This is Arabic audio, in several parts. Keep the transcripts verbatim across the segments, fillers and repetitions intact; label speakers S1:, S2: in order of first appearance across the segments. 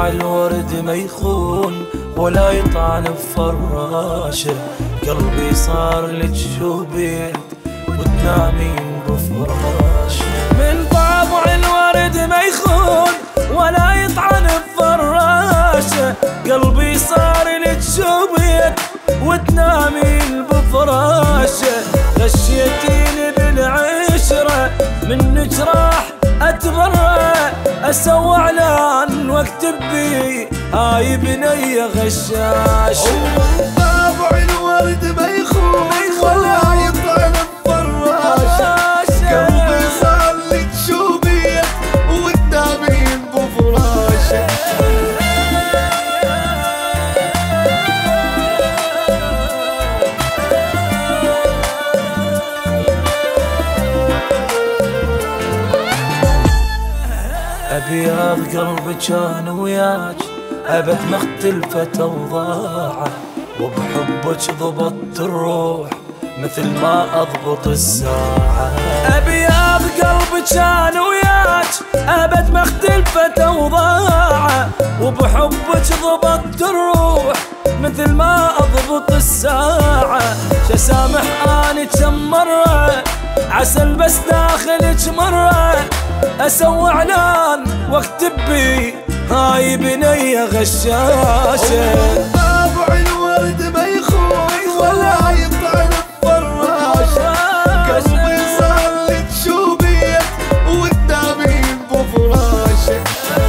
S1: طابع الورد ما يخون ولا يطعن بفراشه، قلبي صار لك شوبيت وتنامين بفراشه. من طابع الورد ما يخون ولا يطعن بفراشه، قلبي صار لك شوبيت وتنامين بفراشه. غشيتيني بالعشرة منك راح اتبرى، اسوي اعلان واكتب بي هاي بنية غشاشة.
S2: طابع الورد ما يخون ولا يطعن بفراشه، قلبي صار لك شوبيت وتنامين بفراشه.
S1: أبيض قلبي كان وياك أبد ما اختلفت أوضاعه، وبحبك ضبطت الروح مثل ما أضبط الساعة. أبيض قلبي كان وياك أبد ما اختلفت أوضاعه، وبحبك ضبطت الروح مثل ما أضبط الساعة. شسامح أني كم مرة عسل بس داخلك مرة، اسوي اعلان واكتب بي هاي بنية غشاشة.
S2: طابع الورد ما يخون ولا يطعن بفراشه، قلبي صار لك شوبيت وتنامين بفراشه.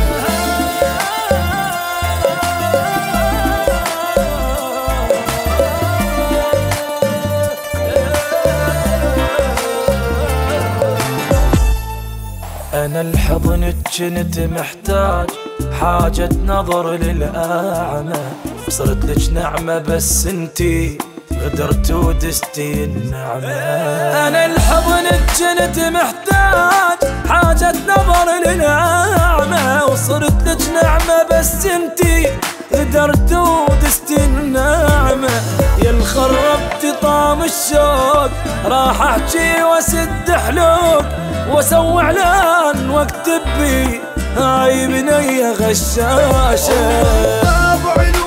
S1: أنا الحضن كنت محتاج حاجة نظر للأعمى، صرت لك نعمة بس انتي غدرت ودستي النعمة. أنا الحضن كنت محتاج حاجة نظر للأعمى، وصرت لك نعمة بس انتي غدرت ودستي النعمة. يا الخربت طعم الشوق راح احكي واسد حلوق، واسوي اعلان واكتب بي هاي بنية غشاشة.
S2: طابع